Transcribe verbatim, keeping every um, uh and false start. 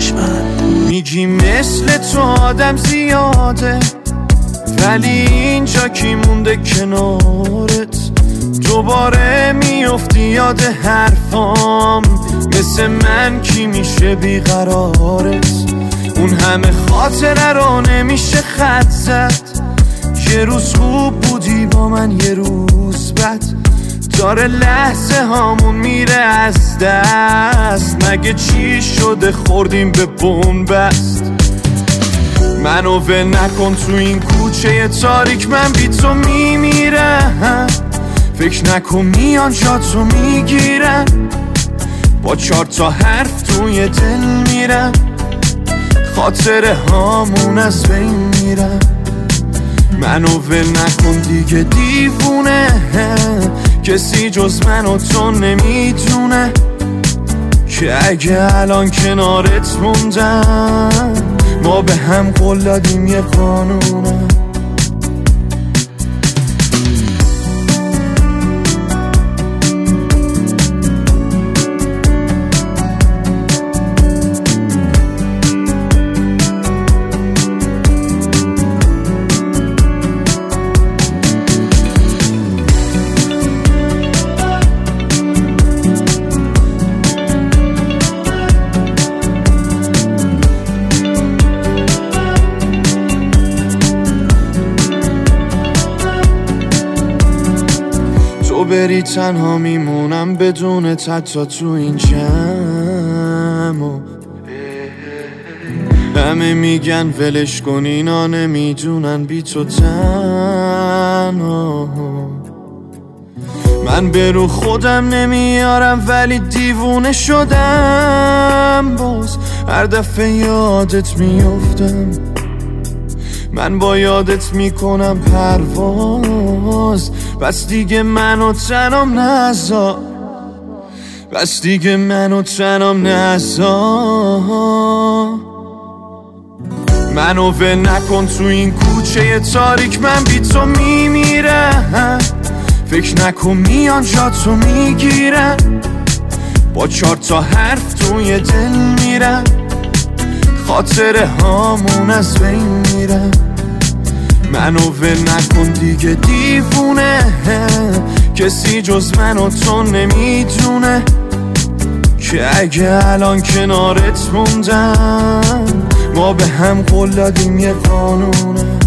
چشمت. میگی مثل تو آدم زیاده، ولی اینجا کی مونده کنارت؟ دوباره میافتی یاد حرفام، مثل من کی میشه بیقرارت؟ اون همه خاطره رو نمیشه خط زد، یه روز خوب بودی با من یه روز بد، داره لحظه هامون میره از دست. مگه چی شده خوردیم به بنبست؟ منو ول نکن تو این کوچه تاریک، من بی تو میمیرم. فکر نکن میان جاتو میگیرم، با چار تا حرف توی دل میرم، خاطره هامون از بین میرم. منو ول نکن دیگه دیوونه، کسی جز من و تو نمیدونه که اگه الان کنارت موندم، ما به هم قول دادیم یه قانونه. تو بری تنها میمونم بدون حتی تو این جمع، همه میگن ولش کن اینا نمیدونن بی تو تنها. من به رو خودم نمیارم ولی دیوونه شدم، باز هر دفعه یادت میافتم. من با یادت میکنم پرواز، بس دیگه منو تنم نذار، بس دیگه منو تنم نذار. منو ول نکن تو این کوچه تاریک، من بی تو میمیرم. فکر نکن میان جاتو میگیرم، با چار تا حرف توی دل میرم، خاطره هامون از بین میرم. منو ول نکن دیگه دیوونه، کسی جز من و تو نمیدونه که اگه الان کنارت موندم، ما به هم قول دادیم یه قانونه.